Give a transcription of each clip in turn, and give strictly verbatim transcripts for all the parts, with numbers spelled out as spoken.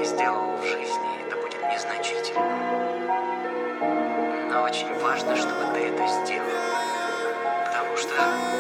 не сделал в жизни, это будет незначительно. Но очень важно, чтобы ты это сделал. Потому что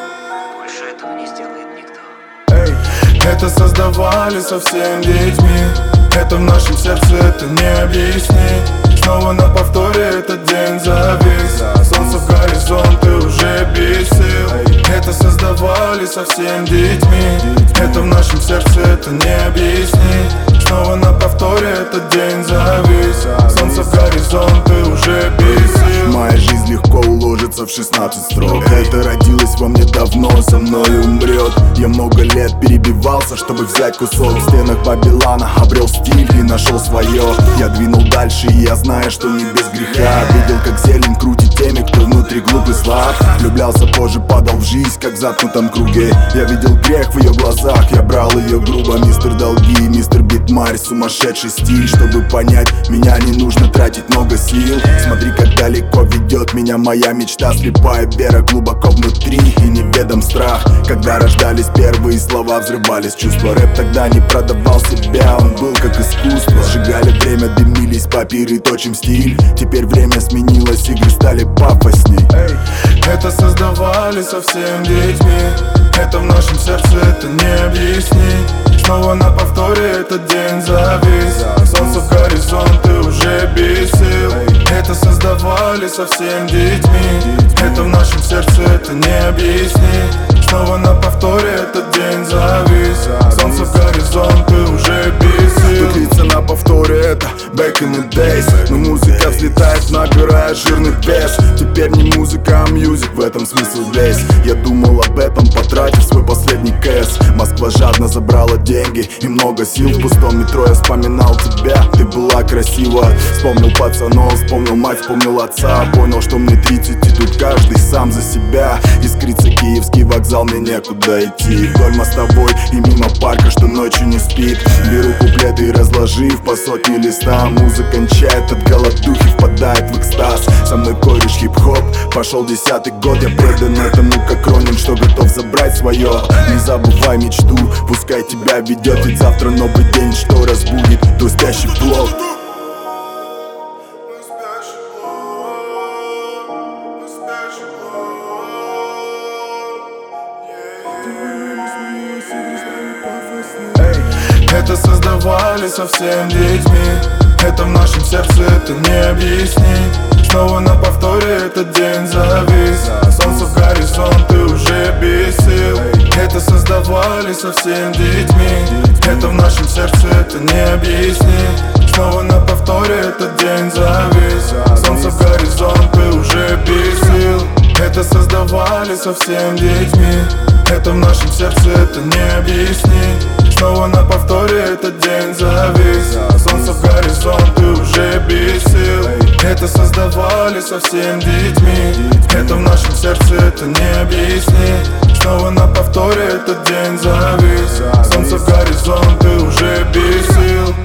больше этого не сделает никто. Эй, это создавали совсем детьми. Это в нашем сердце, это не объяснить. Снова на повторе этот день завис. Солнце в горизонт, ты уже без сил. Это создавали совсем детьми. Это в нашем сердце, это не объяснить. Снова на повторе этот день завис. Солнце в горизонт, ты уже без сил. Моя жизнь легко уложится в шестнадцать строк. Это родилось во мне давно, со мной умрет. Я много лет перебивался, чтобы взять кусок. В стенах Вавилона обрел стиль и нашел свое. Я двинул дальше, и я знаю, что не без греха. Видел, как зелень крутит теми, кто внутри глуп и слаб. Влюблялся позже, падал в жизнь, как в заткнутом круге. Я видел грех в ее глазах, я брал ее грубо. Мистер долги, мистер битмарь, сумасшедший стиль. Чтобы понять, меня не нужно тратить много сил. Смотри, как далеко ведет меня моя мечта. Слепая вера глубоко внутри и неведом страх. Когда рождались первые слова, взрывались чувства. Рэп тогда не продавал себя, он был как искусство. Сжигали время, дымились папиры, точим стиль. Теперь время сменилось, игры стали пафосней. Эй, это создавали совсем детьми. Это в нашем сердце, это не объяснить. Снова на повторе этот день завис. Солнце в горизонт, ты уже без сил. Это создавали совсем детьми. Это в нашем сердце, это не объяснить. Снова на повторе этот день завис. Солнце в горизонт, ты уже без сил. Тут на повторе это back in the days. Но музыка взлетает, набирая жирный вес. Теперь не музыка, а мьюзик, в этом смысл весь. Я думал об этом, потратив свой последний кэс. Москва жадно забрала деньги и много сил. В пустом метро я вспоминал тебя, ты была красива. Вспомнил пацанов, вспомнил мать, вспомнил отца. Понял, что мне тридцать и тут каждый сам за себя. Искрится Киевский вокзал, мне некуда идти. Вдоль мостовой и мимо парка, что ночью не спит. Беру куплеты и разложив по сотне листа. Музыка кончает от голодухи, впадает в экстаз. Со мной кореш хип-хоп, пошел десятый год. Я предан этому как Ронин, что готов забрать свое. Не забывай мечту, пускай тебя ведет. Ведь завтра новый день, что разбудит твой спящий плод. Эй, это создавали совсем детьми. Это в нашем сердце, это не объяснить. Снова на повторе этот день завис. Солнце в горизонт, ты уже без сил. Это создавали совсем детьми. Это в нашем сердце, это не объяснить. Снова на повторе этот день завис. Солнце в горизонт, ты уже без сил. Это создавали совсем детьми. Это в нашем сердце, это не объяснить. Снова на повторе этот день завис. Солнце в горизонт, ты уже без сил. Это создавали совсем детьми. Это в нашем сердце, это не объяснить. Снова на повторе этот день завис. Солнце в горизонт, ты уже без сил.